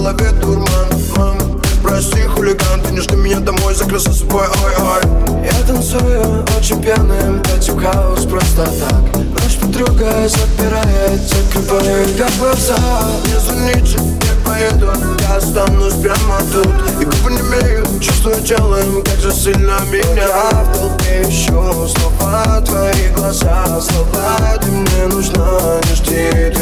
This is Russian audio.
голове дурман. Мам, прости, хулиган, ты не жди меня домой, закрой за собой, ой-ой. Я танцую очень пьяным, против хаос просто так. Наш подруга запирает, закрывает как глаза. Не звоните, я поеду, я останусь прямо тут. И губы не имеют, чувствую телом, как же сильно меня. В толпе ищу слова, твои глаза, слова. Ты мне нужна, не жди.